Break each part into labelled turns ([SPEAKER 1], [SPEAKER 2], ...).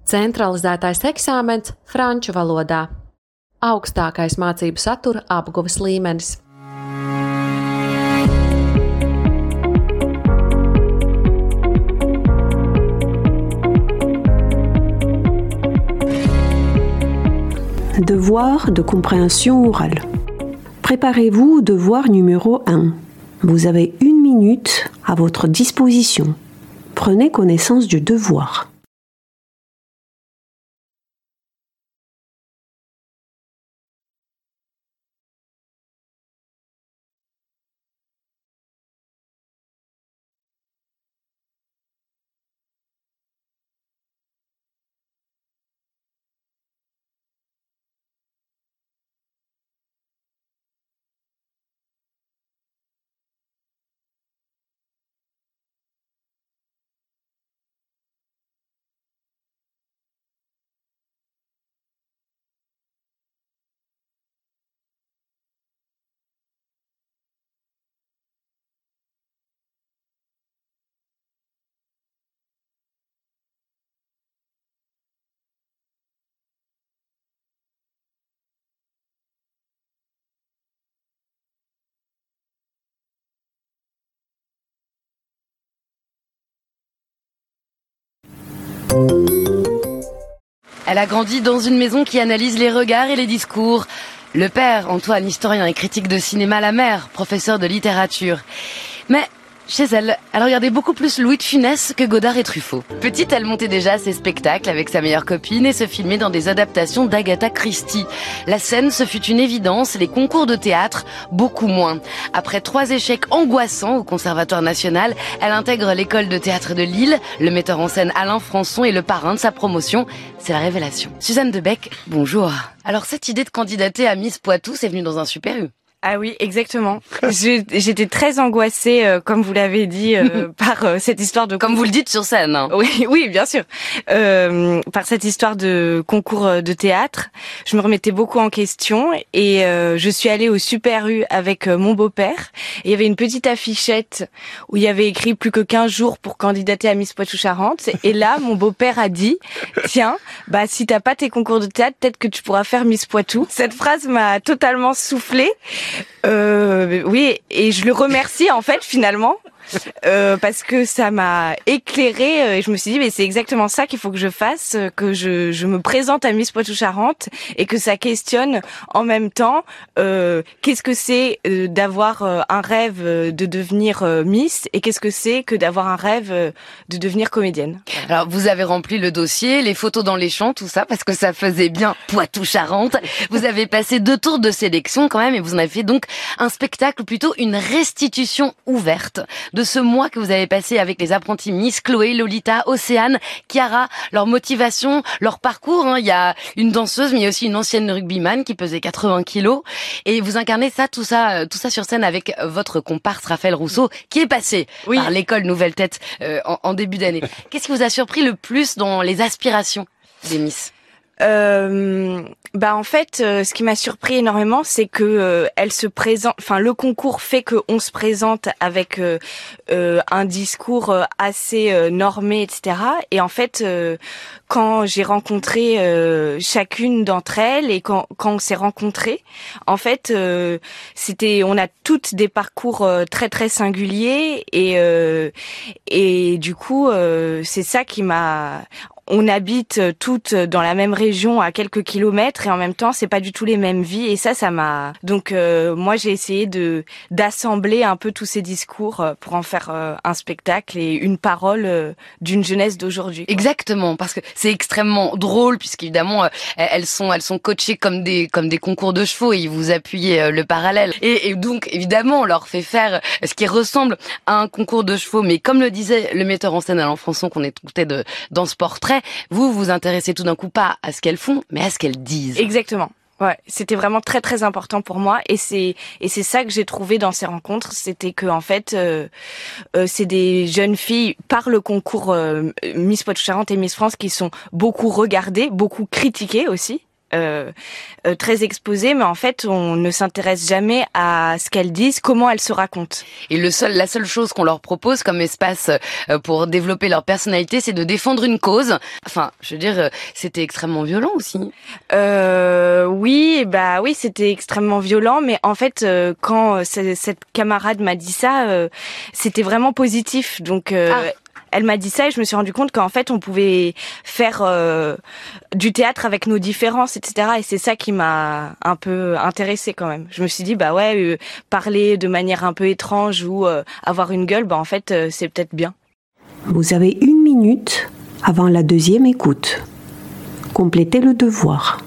[SPEAKER 1] Centralizētais eksāmens franču valodā. Augstākais mācību satura apguves līmenis.
[SPEAKER 2] Devoir de compréhension orale. Préparez-vous au devoir numéro 1. Vous avez 1 minute à votre disposition. Prenez connaissance du devoir.
[SPEAKER 3] Elle a grandi dans une maison qui analyse les regards et les discours. Le père, Antoine, historien et critique de cinéma, la mère, professeur de littérature. Mais chez elle, elle regardait beaucoup plus Louis de Funès que Godard et Truffaut. Petite, elle montait déjà ses spectacles avec sa meilleure copine et se filmait dans des adaptations d'Agatha Christie. La scène, ce fut une évidence, les concours de théâtre, beaucoup moins. Après 3 échecs angoissants au Conservatoire national, elle intègre l'école de théâtre de Lille. Le metteur en scène Alain Françon est le parrain de sa promotion. C'est la révélation. Suzanne Debec, bonjour. Alors cette idée de candidater à Miss Poitou, c'est venu dans un Super U.
[SPEAKER 4] Ah oui, exactement. J'étais très angoissée, comme vous l'avez dit, par cette histoire de...
[SPEAKER 3] Comme vous le dites sur scène. Hein.
[SPEAKER 4] Oui, bien sûr. Par cette histoire de concours de théâtre. Je me remettais beaucoup en question et je suis allée au Super U avec mon beau-père. Et il y avait une petite affichette où il y avait écrit plus que 15 jours pour candidater à Miss Poitou-Charentes. Et là, mon beau-père a dit, tiens, si t'as pas tes concours de théâtre, peut-être que tu pourras faire Miss Poitou. Cette phrase m'a totalement soufflée. Oui, et je le remercie en fait finalement parce que ça m'a éclairée et je me suis dit mais c'est exactement ça qu'il faut que je fasse, que je me présente à Miss Poitou-Charentes et que ça questionne en même temps qu'est-ce que c'est d'avoir un rêve de devenir Miss et qu'est-ce que c'est que d'avoir un rêve de devenir comédienne.
[SPEAKER 3] Alors vous avez rempli le dossier, les photos dans les champs, tout ça parce que ça faisait bien Poitou-Charentes. Vous avez passé 2 tours de sélection quand même et vous en avez fait donc un spectacle, ou plutôt une restitution ouverte de ce mois que vous avez passé avec les apprentis Miss, Chloé, Lolita, Océane, Chiara, leur motivation, leur parcours. Hein. Il y a une danseuse, mais il y a aussi une ancienne rugbyman qui pesait 80 kilos. Et vous incarnez tout ça sur scène avec votre comparse Raphaël Rousseau, qui est passé par l'école Nouvelle Tête en début d'année. Qu'est-ce qui vous a surpris le plus dans les aspirations des Miss ?
[SPEAKER 4] En fait, ce qui m'a surpris énormément, c'est que elle se présente. Enfin, le concours fait qu'on se présente avec un discours assez normé, etc. Et en fait, quand j'ai rencontré chacune d'entre elles et quand on s'est rencontrés, en fait, on a toutes des parcours très très singuliers et du coup, c'est ça qui m'a. On habite toutes dans la même région à quelques kilomètres et en même temps c'est pas du tout les mêmes vies et ça m'a donc moi j'ai essayé d'assembler un peu tous ces discours pour en faire un spectacle et une parole d'une jeunesse d'aujourd'hui.
[SPEAKER 3] Exactement, parce que c'est extrêmement drôle puisqu'évidemment elles sont coachées comme des concours de chevaux et vous appuyez le parallèle et donc évidemment on leur fait faire ce qui ressemble à un concours de chevaux, mais comme le disait le metteur en scène Alain Françon qu'on écoutait dans ce portrait, vous vous intéressez tout d'un coup pas à ce qu'elles font, mais à ce qu'elles disent.
[SPEAKER 4] Exactement. Ouais, c'était vraiment très très important pour moi et c'est ça que j'ai trouvé dans ces rencontres, c'était que en fait c'est des jeunes filles par le concours Miss Poitou-Charentes et Miss France qui sont beaucoup regardées, beaucoup critiquées aussi. très exposées, mais en fait, on ne s'intéresse jamais à ce qu'elles disent, comment elles se racontent.
[SPEAKER 3] Et la seule chose qu'on leur propose comme espace pour développer leur personnalité, c'est de défendre une cause. Enfin, je veux dire, c'était extrêmement violent aussi.
[SPEAKER 4] Oui, c'était extrêmement violent, mais en fait, quand cette camarade m'a dit ça, c'était vraiment positif. Donc, elle m'a dit ça et je me suis rendu compte qu'en fait, on pouvait faire du théâtre avec nos différences, etc. Et c'est ça qui m'a un peu intéressée quand même. Je me suis dit, parler de manière un peu étrange ou avoir une gueule, en fait, c'est peut-être bien.
[SPEAKER 2] Vous avez 1 minute avant la deuxième écoute. Complétez le devoir.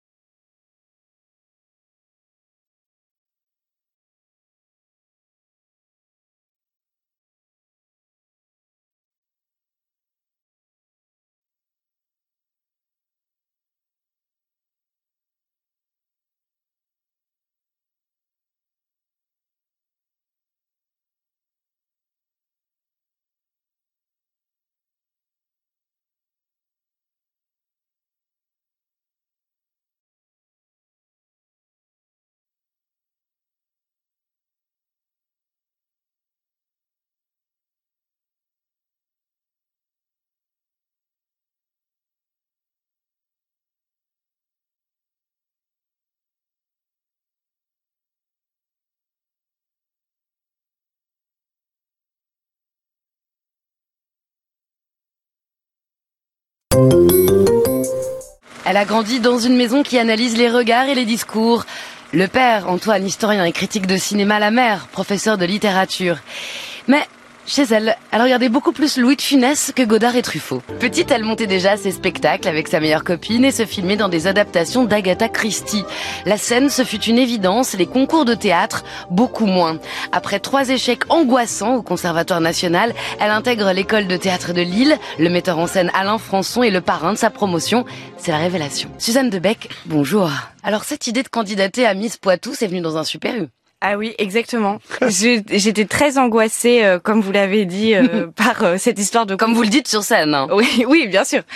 [SPEAKER 3] Elle a grandi dans une maison qui analyse les regards et les discours. Le père, Antoine, historien et critique de cinéma, la mère, professeur de littérature. Mais chez elle regardait beaucoup plus Louis de Funès que Godard et Truffaut. Petite, elle montait déjà ses spectacles avec sa meilleure copine et se filmait dans des adaptations d'Agatha Christie. La scène, ce fut une évidence, les concours de théâtre, beaucoup moins. Après 3 échecs angoissants au Conservatoire national, elle intègre l'école de théâtre de Lille. Le metteur en scène Alain Françon est le parrain de sa promotion. C'est la révélation. Suzanne Debec, bonjour. Alors cette idée de candidater à Miss Poitou, c'est venu dans un Super U.
[SPEAKER 4] Ah oui, exactement. J'étais très angoissée, comme vous l'avez dit, par cette histoire de...
[SPEAKER 3] Comme vous le dites sur scène. Hein.
[SPEAKER 4] Oui, bien sûr.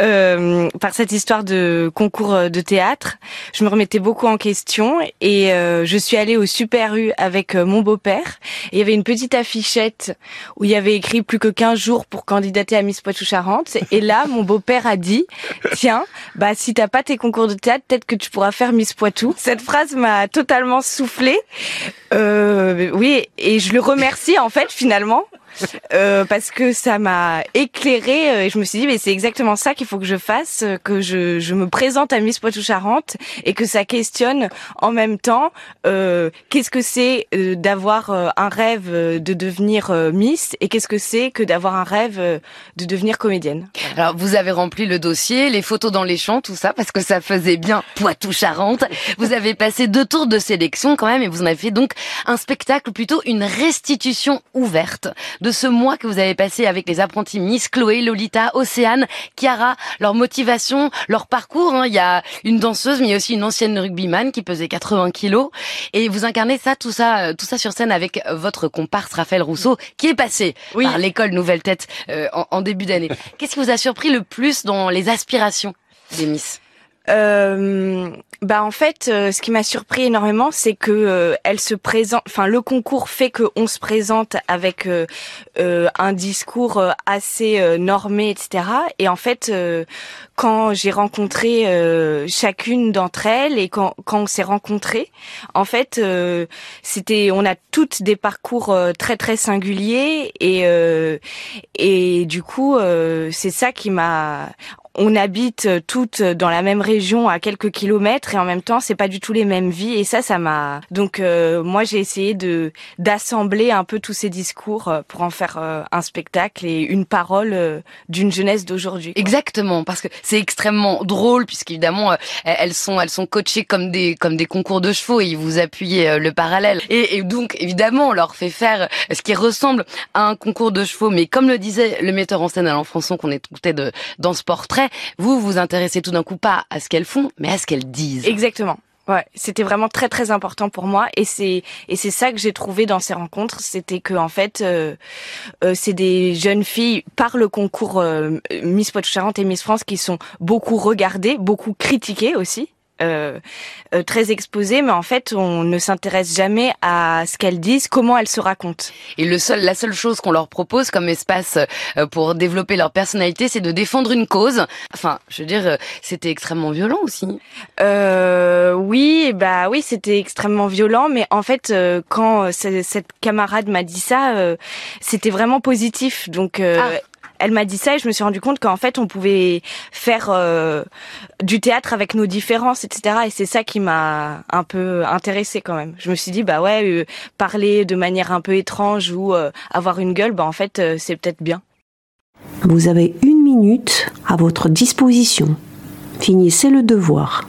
[SPEAKER 4] Par cette histoire de concours de théâtre. Je me remettais beaucoup en question et je suis allée au Super U avec mon beau-père. Et il y avait une petite affichette où il y avait écrit plus que 15 jours pour candidater à Miss Poitou-Charentes. Et là, mon beau-père a dit, tiens, si t'as pas tes concours de théâtre, peut-être que tu pourras faire Miss Poitou. Cette phrase m'a totalement soufflée. Oui, et je le remercie en fait finalement parce que ça m'a éclairée et je me suis dit mais c'est exactement ça qu'il faut que je fasse, que je me présente à Miss Poitou-Charentes et que ça questionne en même temps qu'est-ce que c'est d'avoir un rêve de devenir Miss et qu'est-ce que c'est que d'avoir un rêve de devenir comédienne.
[SPEAKER 3] Voilà. Alors vous avez rempli le dossier, les photos dans les champs, tout ça parce que ça faisait bien Poitou-Charentes. Vous avez passé 2 tours de sélection quand même et vous en avez fait donc un spectacle, ou plutôt une restitution ouverte de ce mois que vous avez passé avec les apprentis Miss, Chloé, Lolita, Océane, Chiara, leur motivation, leur parcours. Hein. Il y a une danseuse, mais il y a aussi une ancienne rugbyman qui pesait 80 kilos. Et vous incarnez tout ça sur scène avec votre comparse Raphaël Rousseau, qui est passé par l'école Nouvelle Tête en début d'année. Qu'est-ce qui vous a surpris le plus dans les aspirations des Miss ?
[SPEAKER 4] En fait, ce qui m'a surpris énormément, c'est que elle se présente. Enfin, le concours fait qu'on se présente avec un discours assez normé, etc. Et en fait, quand j'ai rencontré chacune d'entre elles et quand on s'est rencontrés, en fait, on a toutes des parcours très très singuliers et du coup, c'est ça qui m'a. On habite toutes dans la même région à quelques kilomètres et en même temps c'est pas du tout les mêmes vies et ça m'a donc moi j'ai essayé d'assembler un peu tous ces discours pour en faire un spectacle et une parole d'une jeunesse d'aujourd'hui.
[SPEAKER 3] Exactement, parce que c'est extrêmement drôle puisqu'évidemment elles sont coachées comme des concours de chevaux et vous appuyez le parallèle et donc évidemment on leur fait faire ce qui ressemble à un concours de chevaux, mais comme le disait le metteur en scène Alain Françon qu'on écoutait dans ce portrait, vous vous intéressez tout d'un coup pas à ce qu'elles font, mais à ce qu'elles disent.
[SPEAKER 4] Exactement. Ouais, c'était vraiment très très important pour moi et c'est ça que j'ai trouvé dans ces rencontres, c'était que en fait c'est des jeunes filles par le concours Miss Poitou-Charentes et Miss France qui sont beaucoup regardées, beaucoup critiquées aussi. très exposées, mais en fait, on ne s'intéresse jamais à ce qu'elles disent, comment elles se racontent.
[SPEAKER 3] Et la seule chose qu'on leur propose comme espace pour développer leur personnalité, c'est de défendre une cause. Enfin, je veux dire, c'était extrêmement violent aussi.
[SPEAKER 4] Oui, c'était extrêmement violent, mais en fait, quand cette camarade m'a dit ça, c'était vraiment positif. Donc, elle m'a dit ça et je me suis rendu compte qu'en fait, on pouvait faire du théâtre avec nos différences, etc. Et c'est ça qui m'a un peu intéressée quand même. Je me suis dit, parler de manière un peu étrange ou avoir une gueule, en fait, c'est peut-être bien.
[SPEAKER 2] Vous avez 1 minute à votre disposition. Finissez le devoir.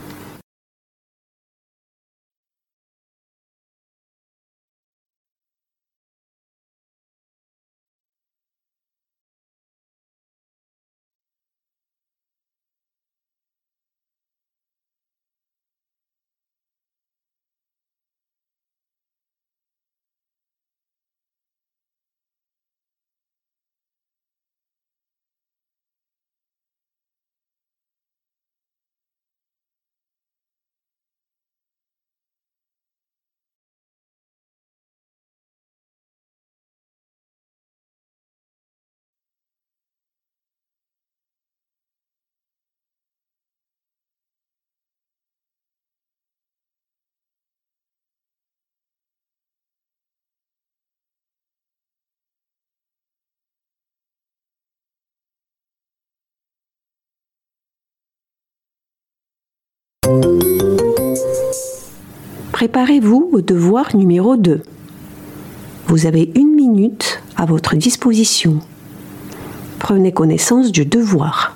[SPEAKER 2] Préparez-vous au devoir numéro 2. Vous avez 1 minute à votre disposition. Prenez connaissance du devoir.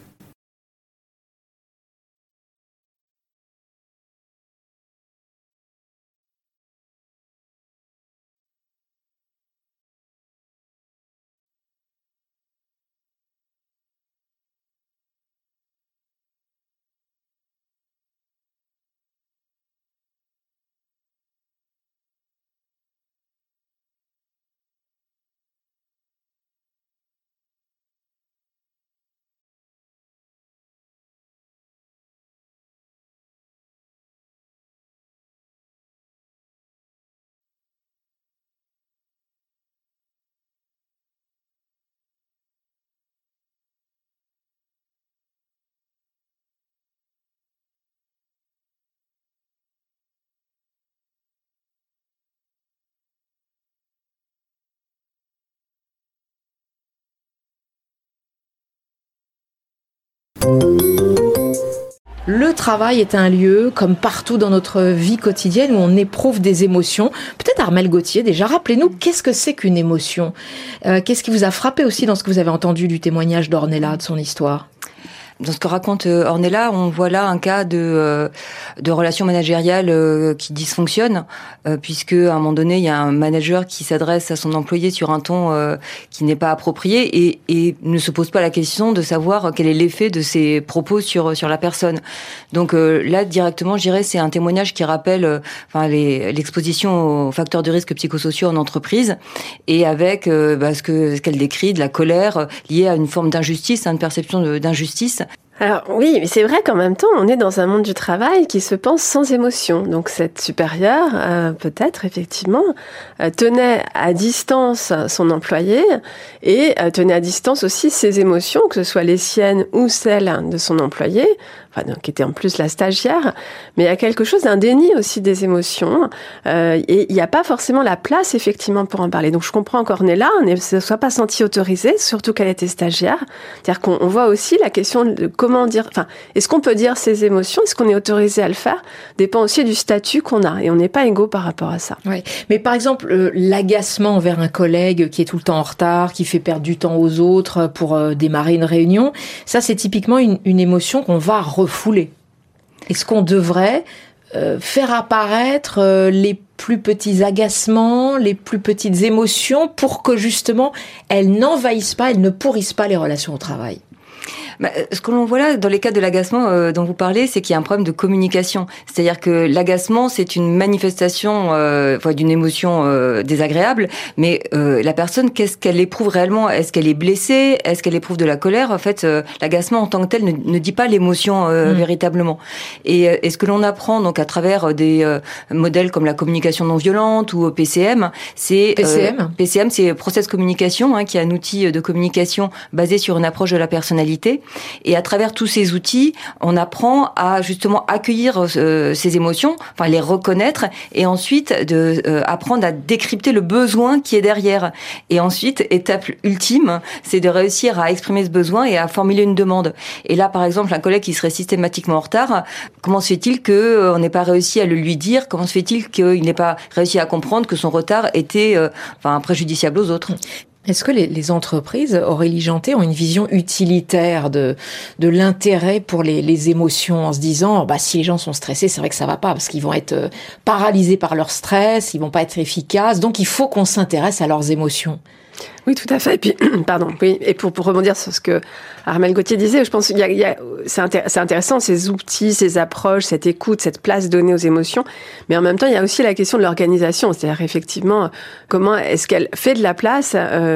[SPEAKER 5] Le travail est un lieu, comme partout dans notre vie quotidienne, où on éprouve des émotions. Peut-être Armelle Gauthier, déjà, rappelez-nous, qu'est-ce que c'est qu'une émotion ? Qu'est-ce qui vous a frappé aussi dans ce que vous avez entendu du témoignage d'Ornella, de son histoire ?
[SPEAKER 6] Dans ce que raconte Ornella, on voit là un cas de relation managériale qui dysfonctionne, puisque à un moment donné, il y a un manager qui s'adresse à son employé sur un ton qui n'est pas approprié et ne se pose pas la question de savoir quel est l'effet de ses propos sur la personne. Donc là, directement, je dirais, c'est un témoignage qui rappelle l'exposition aux facteurs de risque psychosociaux en entreprise, et avec ce qu'elle décrit, de la colère liée à une forme d'injustice, une perception d'injustice.
[SPEAKER 7] Alors oui, mais c'est vrai qu'en même temps, on est dans un monde du travail qui se pense sans émotion. Donc cette supérieure, peut-être effectivement, tenait à distance son employé et tenait à distance aussi ses émotions, que ce soit les siennes ou celles de son employé, qui était en plus la stagiaire. Mais il y a quelque chose d'un déni aussi des émotions et il n'y a pas forcément la place effectivement pour en parler. Donc je comprends qu'Ornella ne se soit pas sentie autorisée, surtout qu'elle était stagiaire. C'est-à-dire qu'on voit aussi la question de comment dire, est-ce qu'on peut dire ses émotions, est-ce qu'on est autorisé à le faire, dépend aussi du statut qu'on a et on n'est pas égaux par rapport à ça.
[SPEAKER 5] Oui, mais par exemple, l'agacement envers un collègue qui est tout le temps en retard, qui fait perdre du temps aux autres pour démarrer une réunion, ça c'est typiquement une émotion qu'on va refouler. Est-ce qu'on devrait faire apparaître les plus petits agacements, les plus petites émotions pour que justement elles n'envahissent pas, elles ne pourrissent pas les relations au travail ?
[SPEAKER 6] Ce que l'on voit là, dans les cas de l'agacement dont vous parlez, c'est qu'il y a un problème de communication. C'est-à-dire que l'agacement, c'est une manifestation d'une émotion désagréable, mais la personne, qu'est-ce qu'elle éprouve réellement? Est-ce qu'elle est blessée? Est-ce qu'elle éprouve de la colère? En fait, l'agacement en tant que tel ne dit pas l'émotion véritablement. Et ce que l'on apprend donc à travers des modèles comme la communication non violente ou PCM, c'est PCM, c'est Process Communication, qui est un outil de communication basé sur une approche de la personnalité. Et à travers tous ces outils, on apprend à justement accueillir ces émotions, enfin les reconnaître, et ensuite apprendre à décrypter le besoin qui est derrière. Et ensuite, étape ultime, c'est de réussir à exprimer ce besoin et à formuler une demande. Et là, par exemple, un collègue qui serait systématiquement en retard, comment se fait-il qu'on n'ait pas réussi à le lui dire? Comment se fait-il qu'il n'ait pas réussi à comprendre que son retard était préjudiciable aux autres?
[SPEAKER 5] Est-ce que les entreprises, Aurélie Jeantet, ont une vision utilitaire de l'intérêt pour les émotions, en se disant si les gens sont stressés, c'est vrai que ça va pas, parce qu'ils vont être paralysés par leur stress, ils vont pas être efficaces, donc il faut qu'on s'intéresse à leurs émotions.
[SPEAKER 7] Oui, tout à fait. Et puis, et pour rebondir sur ce que Armelle Gauthier disait, je pense qu'il c'est intéressant, ces outils, ces approches, cette écoute, cette place donnée aux émotions. Mais en même temps, il y a aussi la question de l'organisation. C'est-à-dire, effectivement, comment est-ce qu'elle fait de la place,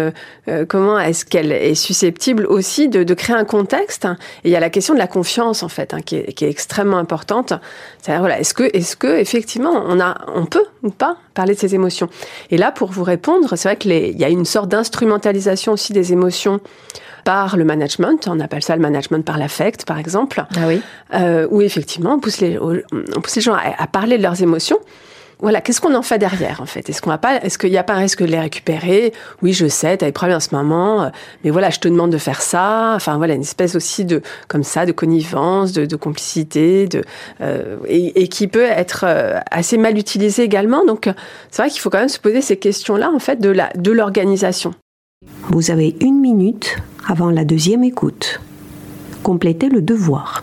[SPEAKER 7] comment est-ce qu'elle est susceptible aussi de créer un contexte. Et il y a la question de la confiance, en fait, qui est extrêmement importante. C'est-à-dire, est-ce que effectivement, on peut ou pas parler de ces émotions? Et là, pour vous répondre, c'est vrai qu'il y a une sorte d'instrumentalisation aussi des émotions par le management. On appelle ça le management par l'affect, par exemple.
[SPEAKER 5] Ah oui.
[SPEAKER 7] Où effectivement, on pousse les gens à parler de leurs émotions. Voilà, qu'est-ce qu'on en fait derrière, en fait? Est-ce qu'il n'y a pas un risque de les récupérer? Oui, je sais, t'as des problèmes en ce moment, mais voilà, je te demande de faire ça. Enfin, voilà, une espèce aussi de connivence, de complicité, et qui peut être assez mal utilisée également. Donc, c'est vrai qu'il faut quand même se poser ces questions-là, en fait, de l'organisation.
[SPEAKER 2] Vous avez 1 minute avant la deuxième écoute. Complétez le devoir.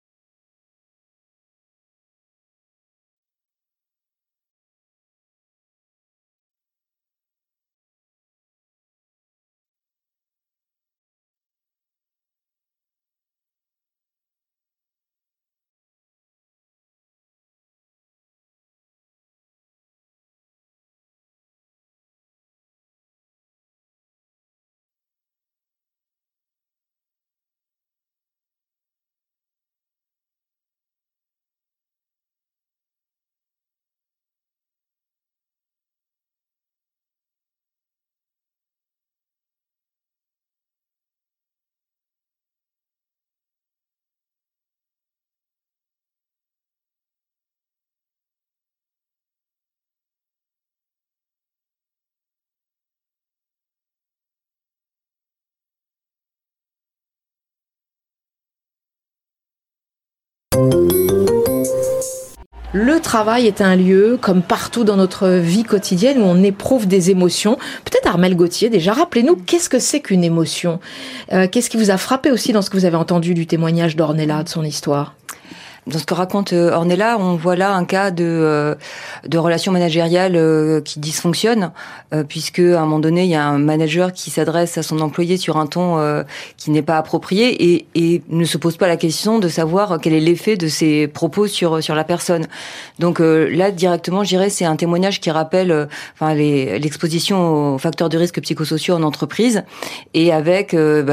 [SPEAKER 5] Le travail est un lieu, comme partout dans notre vie quotidienne, où on éprouve des émotions. Peut-être Armelle Gauthier, déjà, rappelez-nous, qu'est-ce que c'est qu'une émotion? Qu'est-ce qui vous a frappé aussi dans ce que vous avez entendu du témoignage d'Ornella, de son histoire?
[SPEAKER 6] Dans ce que raconte Ornella, on voit là un cas de relation managériale qui dysfonctionne, puisque à un moment donné, il y a un manager qui s'adresse à son employé sur un ton qui n'est pas approprié et ne se pose pas la question de savoir quel est l'effet de ses propos sur la personne. Donc là, directement, je dirais, c'est un témoignage qui rappelle l'exposition aux facteurs de risque psychosociaux en entreprise, et avec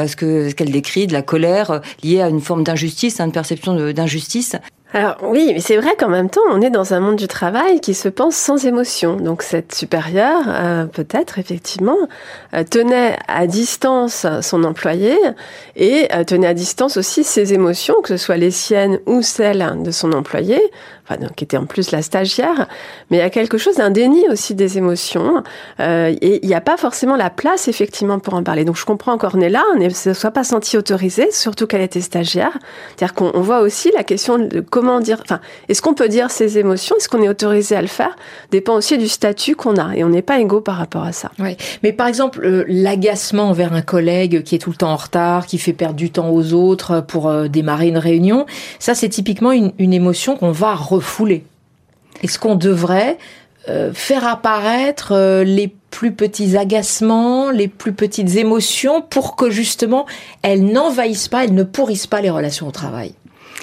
[SPEAKER 6] ce qu'elle décrit, de la colère liée à une forme d'injustice, une perception d'injustice.
[SPEAKER 7] Alors oui, mais c'est vrai qu'en même temps, on est dans un monde du travail qui se pense sans émotion. Donc cette supérieure, peut-être effectivement, tenait à distance son employé et tenait à distance aussi ses émotions, que ce soit les siennes ou celles de son employé, qui était en plus la stagiaire. Mais il y a quelque chose d'un déni aussi des émotions, et il n'y a pas forcément la place effectivement pour en parler. Donc je comprends qu'Ornella ne se soit pas sentie autorisée, surtout qu'elle était stagiaire. C'est-à-dire qu'on voit aussi la question de comment dire, est-ce qu'on peut dire ses émotions, est-ce qu'on est autorisé à le faire, dépend aussi du statut qu'on a, et on n'est pas égaux par rapport à ça.
[SPEAKER 5] Oui, mais par exemple, l'agacement envers un collègue qui est tout le temps en retard, qui fait perdre du temps aux autres pour démarrer une réunion, ça c'est typiquement une émotion qu'on va refouler. Est-ce qu'on devrait faire apparaître les plus petits agacements, les plus petites émotions pour que justement elles n'envahissent pas, elles ne pourrissent pas les relations au travail?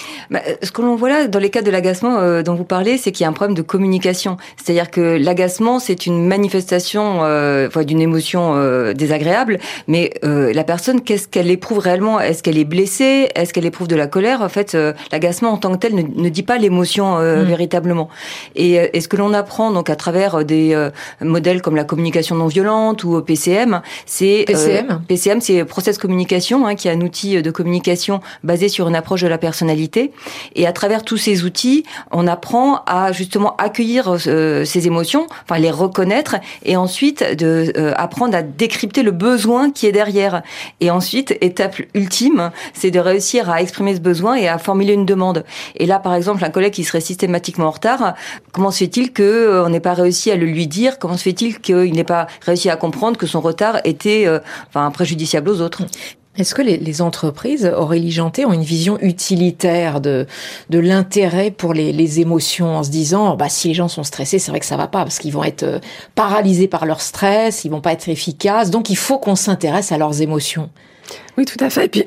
[SPEAKER 6] Ce que l'on voit là, dans les cas de l'agacement dont vous parlez, c'est qu'il y a un problème de communication. C'est-à-dire que l'agacement, c'est une manifestation d'une émotion désagréable, mais la personne, qu'est-ce qu'elle éprouve réellement? Est-ce qu'elle est blessée? Est-ce qu'elle éprouve de la colère? En fait, l'agacement en tant que tel ne dit pas l'émotion véritablement. Et ce que l'on apprend donc à travers des modèles comme la communication non violente ou PCM, c'est PCM, c'est Process Communication, qui est un outil de communication basé sur une approche de la personnalité. Et à travers tous ces outils, on apprend à justement accueillir ces émotions, enfin les reconnaître, et ensuite apprendre à décrypter le besoin qui est derrière. Et ensuite, étape ultime, c'est de réussir à exprimer ce besoin et à formuler une demande. Et là, par exemple, un collègue qui serait systématiquement en retard, comment se fait-il qu'on n'ait pas réussi à le lui dire? Comment se fait-il qu'il n'ait pas réussi à comprendre que son retard était préjudiciable aux autres?
[SPEAKER 5] Est-ce que les entreprises, Aurélie Janté, ont une vision utilitaire de l'intérêt pour les émotions, en se disant si les gens sont stressés, c'est vrai que ça va pas, parce qu'ils vont être paralysés par leur stress, ils vont pas être efficaces, donc il faut qu'on s'intéresse à leurs émotions?
[SPEAKER 7] Oui, tout à fait. Et puis,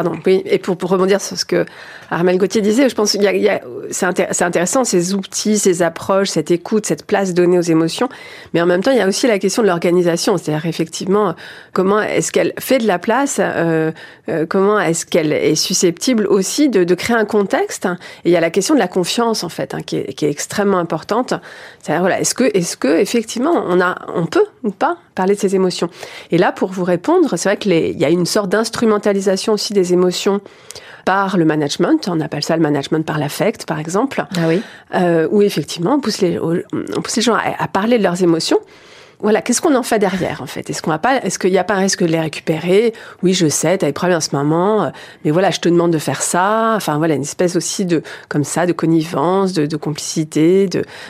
[SPEAKER 7] et pour rebondir sur ce que Armelle Gauthier disait, je pense qu'il c'est intéressant, ces outils, ces approches, cette écoute, cette place donnée aux émotions. Mais en même temps, il y a aussi la question de l'organisation. C'est-à-dire, effectivement, comment est-ce qu'elle fait de la place, comment est-ce qu'elle est susceptible aussi de créer un contexte. Et il y a la question de la confiance, en fait, qui est extrêmement importante. C'est-à-dire, voilà, est-ce que effectivement, on peut ou pas parler de ces émotions? Et là, pour vous répondre, c'est vrai qu'il y a une sorte d'instrumentalisation aussi des émotions par le management. On appelle ça le management par l'affect, par exemple.
[SPEAKER 5] Ah oui.
[SPEAKER 7] Où effectivement, on pousse les gens à parler de leurs émotions. Voilà, qu'est-ce qu'on en fait derrière, en fait? Est-ce qu'il n'y a pas un risque de les récupérer? Oui, je sais, t'as des problèmes en ce moment, mais voilà, je te demande de faire ça. Enfin, voilà, une espèce aussi de connivence, de complicité,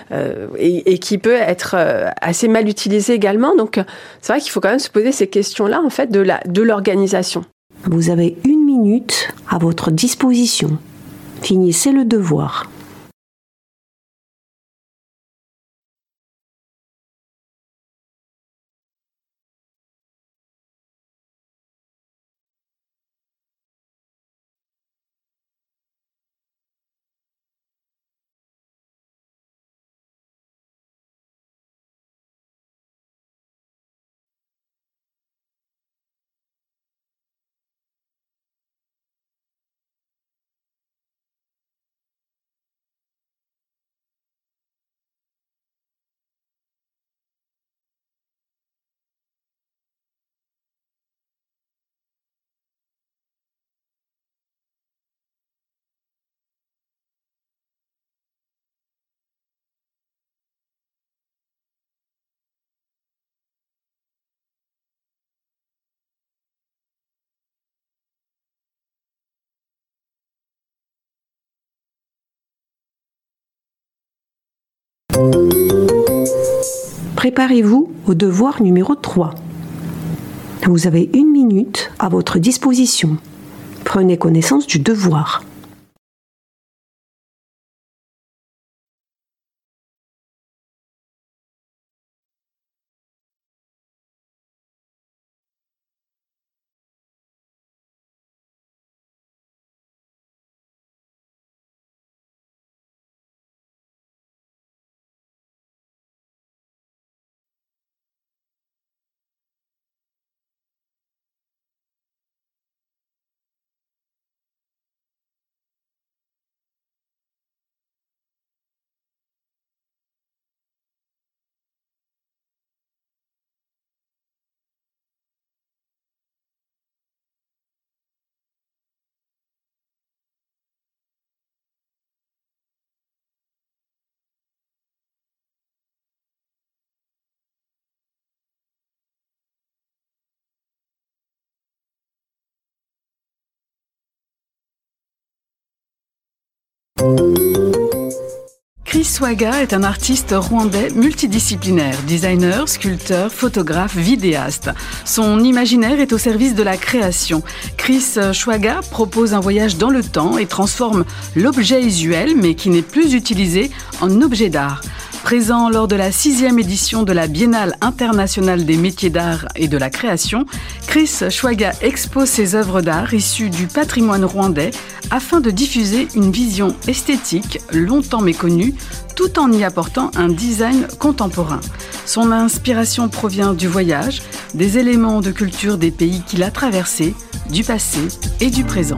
[SPEAKER 7] et qui peut être assez mal utilisée également. Donc, c'est vrai qu'il faut quand même se poser ces questions-là, en fait, de l'organisation.
[SPEAKER 2] Vous avez 1 minute à votre disposition. Finissez le devoir. Préparez-vous au devoir numéro 3. Vous avez 1 minute à votre disposition. Prenez connaissance du devoir.
[SPEAKER 8] Chris Swaga est un artiste rwandais multidisciplinaire, designer, sculpteur, photographe, vidéaste. Son imaginaire est au service de la création. Chris Swaga propose un voyage dans le temps et transforme l'objet usuel, mais qui n'est plus utilisé, en objet d'art. Présent lors de la 6e édition de la Biennale internationale des métiers d'art et de la création, Chris Chouaga expose ses œuvres d'art issues du patrimoine rwandais afin de diffuser une vision esthétique longtemps méconnue, tout en y apportant un design contemporain. Son inspiration provient du voyage, des éléments de culture des pays qu'il a traversés, du passé et du présent.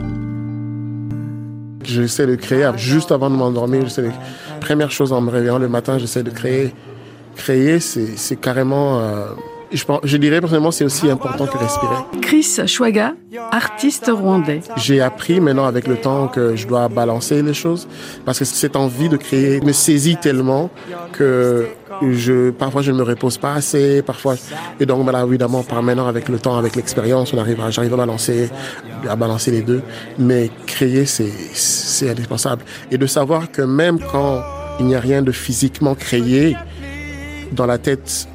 [SPEAKER 9] J'essaie de créer, juste avant de m'endormir, première chose en me réveillant le matin, j'essaie de créer. Créer, c'est carrément... je dirais personnellement, c'est aussi important que respirer.
[SPEAKER 8] Chris Chouaga, artiste rwandais.
[SPEAKER 9] J'ai appris maintenant avec le temps que je dois balancer les choses parce que cette envie de créer me saisit tellement que parfois je ne me repose pas assez, et donc évidemment maintenant avec le temps, avec l'expérience, j'arrive à balancer les deux. Mais créer, c'est indispensable. Et de savoir que même quand il n'y a rien de physiquement créé, dans la tête,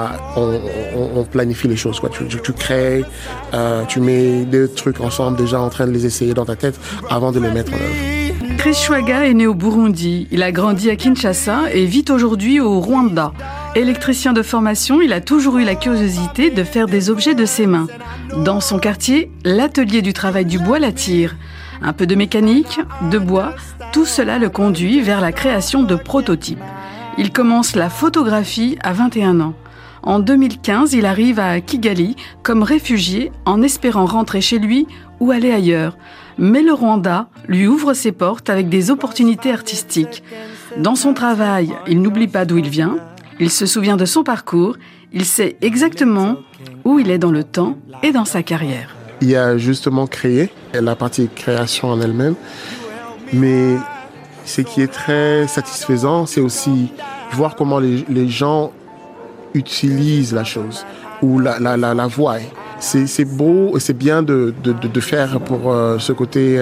[SPEAKER 9] on planifie les choses, quoi. Tu crées, tu mets deux trucs ensemble déjà en train de les essayer dans ta tête avant de les mettre en œuvre.
[SPEAKER 8] Chris Chouaga est né au Burundi. Il a grandi à Kinshasa et vit aujourd'hui au Rwanda. Électricien de formation, il a toujours eu la curiosité de faire des objets de ses mains. Dans son quartier, l'atelier du travail du bois l'attire. Un peu de mécanique, de bois, tout cela le conduit vers la création de prototypes. Il commence la photographie à 21 ans. En 2015, il arrive à Kigali comme réfugié en espérant rentrer chez lui ou aller ailleurs. Mais le Rwanda lui ouvre ses portes avec des opportunités artistiques. Dans son travail, il n'oublie pas d'où il vient, il se souvient de son parcours, il sait exactement où il est dans le temps et dans sa carrière.
[SPEAKER 9] Il y a justement créé, la partie création en elle-même, mais ce qui est très satisfaisant, c'est aussi voir comment les gens utilisent la chose ou la voient. C'est beau et c'est bien de faire pour ce côté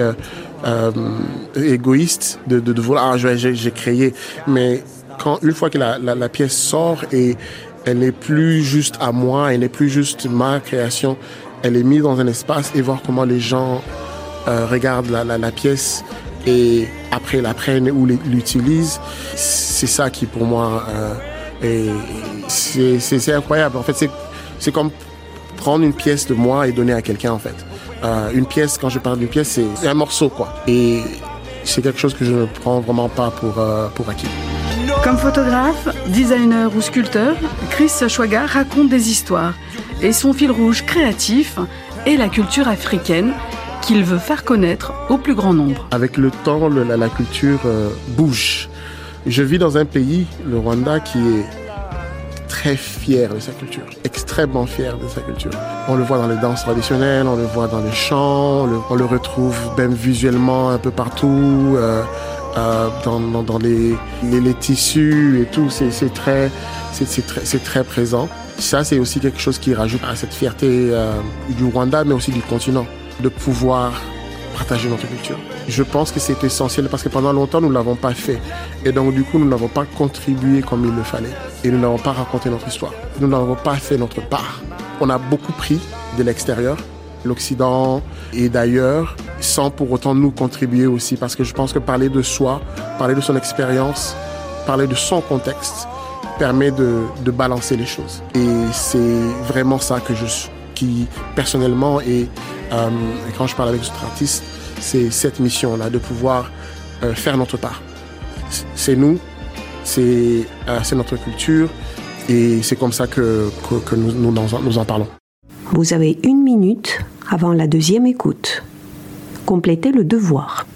[SPEAKER 9] égoïste de vouloir j'ai créé, mais une fois que la pièce sort et elle n'est plus juste à moi, elle n'est plus juste ma création, elle est mise dans un espace et voir comment les gens regardent la pièce et après l'apprennent ou l'utilisent, c'est ça qui pour moi c'est incroyable. En fait, c'est comme prendre une pièce de moi et donner à quelqu'un, en fait. Une pièce, quand je parle d'une pièce, c'est un morceau, quoi. Et c'est quelque chose que je ne prends vraiment pas pour acquis.
[SPEAKER 8] Comme photographe, designer ou sculpteur, Chris Chouaga raconte des histoires. Et son fil rouge créatif est la culture africaine qu'il veut faire connaître au plus grand nombre.
[SPEAKER 9] Avec le temps, la culture bouge. Je vis dans un pays, le Rwanda, qui est très fier de sa culture, extrêmement fier de sa culture. On le voit dans les danses traditionnelles, on le voit dans les chants, on le retrouve même visuellement un peu partout, dans les tissus et tout. C'est très présent. Ça, c'est aussi quelque chose qui rajoute à cette fierté du Rwanda, mais aussi du continent, de pouvoir partager notre culture. Je pense que c'est essentiel parce que pendant longtemps, nous ne l'avons pas fait. Et donc, du coup, nous n'avons pas contribué comme il le fallait. Et nous n'avons pas raconté notre histoire. Nous n'avons pas fait notre part. On a beaucoup pris de l'extérieur, l'Occident et d'ailleurs, sans pour autant nous contribuer aussi. Parce que je pense que parler de soi, parler de son expérience, parler de son contexte, permet de balancer les choses. Et c'est vraiment ça qui personnellement, et quand je parle avec d'autres artistes, c'est cette mission-là, de pouvoir faire notre part. C'est nous, c'est notre culture, et c'est comme ça que nous en parlons.
[SPEAKER 2] Vous avez 1 minute avant la deuxième écoute. Complétez le devoir.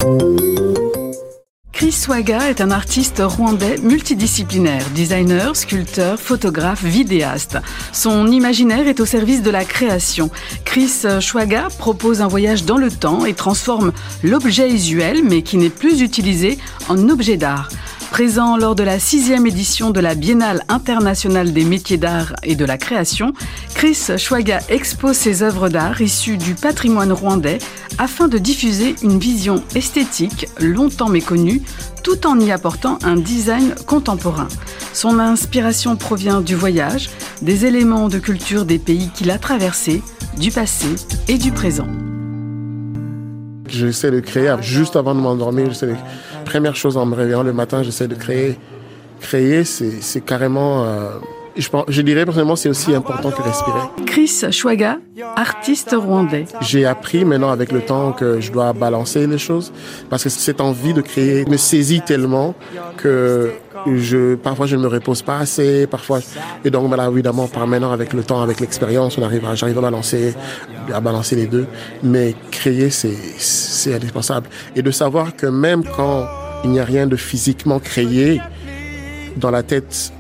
[SPEAKER 8] Chris Swaga est un artiste rwandais multidisciplinaire, designer, sculpteur, photographe, vidéaste. Son imaginaire est au service de la création. Chris Swaga propose un voyage dans le temps et transforme l'objet usuel, mais qui n'est plus utilisé, en objet d'art. Présent lors de la 6e édition de la Biennale internationale des métiers d'art et de la création, Chris Swaga expose ses œuvres d'art issues du patrimoine rwandais afin de diffuser une vision esthétique longtemps méconnue, tout en y apportant un design contemporain. Son inspiration provient du voyage, des éléments de culture des pays qu'il a traversés, du passé et du présent.
[SPEAKER 9] J'essaie de créer, juste avant de m'endormir, première chose en me réveillant le matin, j'essaie de créer. Créer, c'est carrément... je dirais personnellement, c'est aussi important que respirer.
[SPEAKER 8] Chris Swaga, artiste rwandais.
[SPEAKER 9] J'ai appris maintenant avec le temps que je dois balancer les choses parce que cette envie de créer me saisit tellement que parfois je ne me repose pas assez, et donc voilà, évidemment par maintenant avec le temps, avec l'expérience, j'arrive à balancer les deux, mais créer c'est indispensable et de savoir que même quand il n'y a rien de physiquement créé, dans la tête,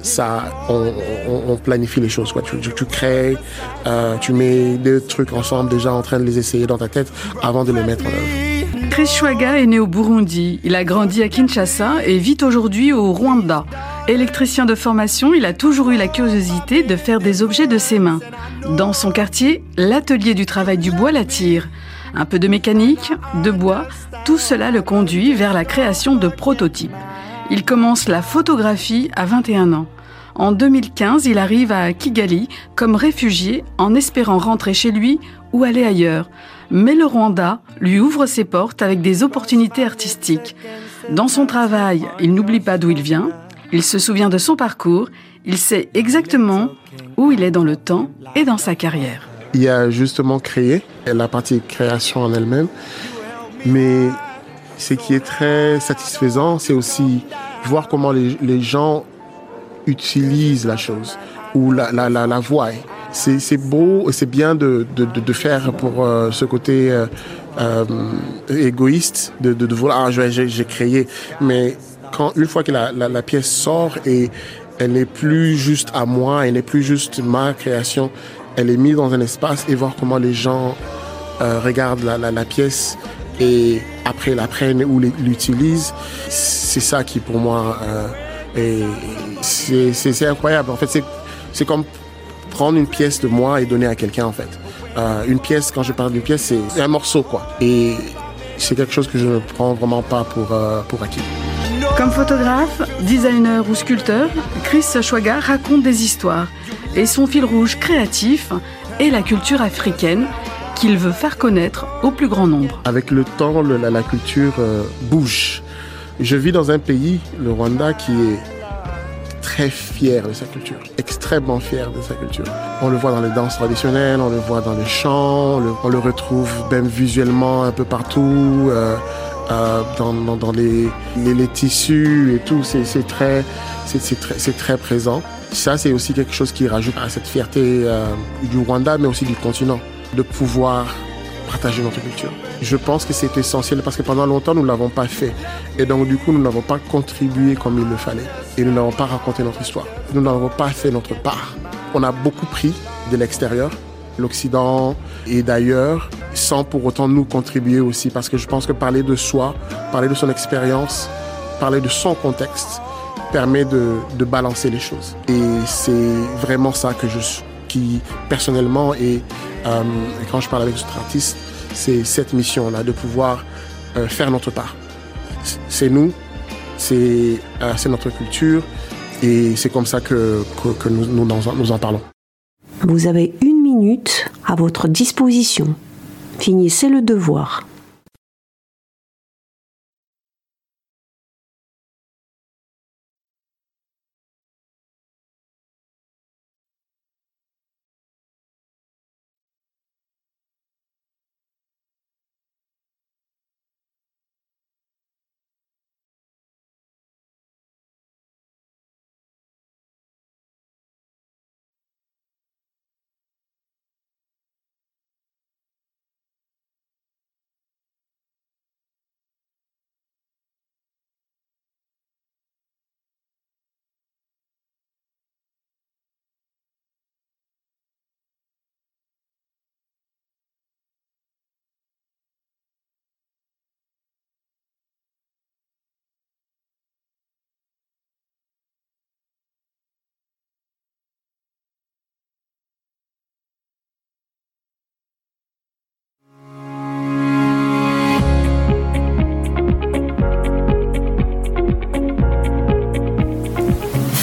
[SPEAKER 9] on planifie les choses, quoi. Tu crées, tu mets deux trucs ensemble déjà en train de les essayer dans ta tête avant de les mettre en œuvre.
[SPEAKER 8] Chris Swaga est né au Burundi. Il a grandi à Kinshasa et vit aujourd'hui au Rwanda. Électricien de formation, il a toujours eu la curiosité de faire des objets de ses mains. Dans son quartier, l'atelier du travail du bois l'attire. Un peu de mécanique, de bois, tout cela le conduit vers la création de prototypes. Il commence la photographie à 21 ans. En 2015, il arrive à Kigali comme réfugié en espérant rentrer chez lui ou aller ailleurs. Mais le Rwanda lui ouvre ses portes avec des opportunités artistiques. Dans son travail, il n'oublie pas d'où il vient, il se souvient de son parcours, il sait exactement où il est dans le temps et dans sa carrière.
[SPEAKER 9] Il y a justement créé, la partie création en elle-même, mais ce qui est très satisfaisant, c'est aussi voir comment les gens utilisent la chose ou la voient. C'est beau, c'est bien de faire pour ce côté égoïste, de vouloir, j'ai créé. Mais une fois que la pièce sort et elle n'est plus juste à moi, elle n'est plus juste ma création, elle est mise dans un espace et voir comment les gens regardent la pièce et après la prennent ou l'utilisent, c'est ça qui pour moi c'est incroyable. En fait, c'est comme prendre une pièce de moi et donner à quelqu'un en fait. Une pièce, quand je parle d'une pièce, c'est un morceau quoi. Et c'est quelque chose que je ne prends vraiment pas pour acquis.
[SPEAKER 8] Comme photographe, designer ou sculpteur, Chris Swaga raconte des histoires. Et son fil rouge créatif est la culture africaine qu'il veut faire connaître au plus grand nombre.
[SPEAKER 9] Avec le temps, la culture bouge. Je vis dans un pays, le Rwanda, qui est très fier de sa culture, extrêmement fier de sa culture. On le voit dans les danses traditionnelles, on le voit dans les chants, on le retrouve même visuellement un peu partout, dans les tissus et tout, c'est très présent. Ça, c'est aussi quelque chose qui rajoute à cette fierté du Rwanda, mais aussi du continent, de pouvoir partager notre culture. Je pense que c'est essentiel parce que pendant longtemps, nous ne l'avons pas fait. Et donc, du coup, nous n'avons pas contribué comme il le fallait. Et nous n'avons pas raconté notre histoire. Nous n'avons pas fait notre part. On a beaucoup pris de l'extérieur, l'Occident et d'ailleurs, sans pour autant nous contribuer aussi. Parce que je pense que parler de soi, parler de son expérience, parler de son contexte, permet de balancer les choses. Et c'est vraiment ça qui personnellement, et quand je parle avec d'autres artistes, c'est cette mission-là, de pouvoir faire notre part. C'est nous, c'est notre culture, et c'est comme ça que nous en parlons.
[SPEAKER 2] Vous avez 1 minute à votre disposition. Finissez le devoir.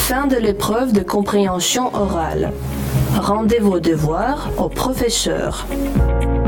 [SPEAKER 10] Fin de l'épreuve de compréhension orale. Rendez vos devoirs au professeur.